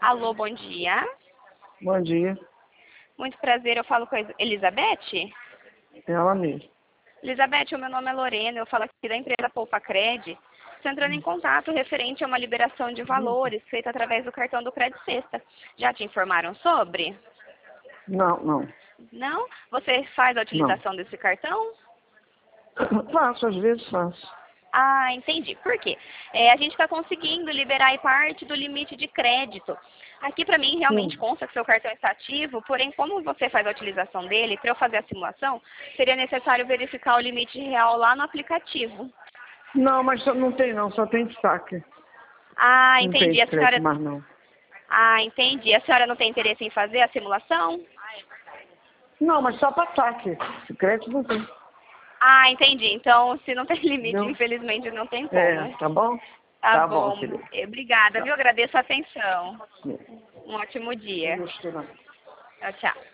Alô, bom dia. Bom dia. Muito prazer, eu falo com a Elizabeth. Ela mesmo. Elizabeth, o meu nome é Lorena, eu falo aqui da empresa Poupa Cred. Estou entrando em contato referente a uma liberação de valores feita através do cartão do Cred Sexta. Já te informaram sobre? Não. Não? Você faz a Não. utilização desse cartão? Faço, às vezes faço. Ah, entendi. Por quê? A gente está conseguindo liberar aí parte do limite de crédito. Aqui para mim realmente consta que seu cartão está ativo, porém como você faz a utilização dele, para eu fazer a simulação, seria necessário verificar o limite real lá no aplicativo. Não, mas não tem não, só tem destaque. Ah, Não tem entendi. A crédito senhora... mais não. Ah, entendi. A senhora não tem interesse em fazer a simulação? Não, mas só para saque. Crédito não tem. Ah, entendi. Então, se não tem limite, Entendeu? infelizmente não tem como. Tá bom? Tá Tá bom, bom. querido. Obrigada, Tchau. viu? Agradeço a atenção. Um ótimo dia. Não gostou, não. Tchau, tchau.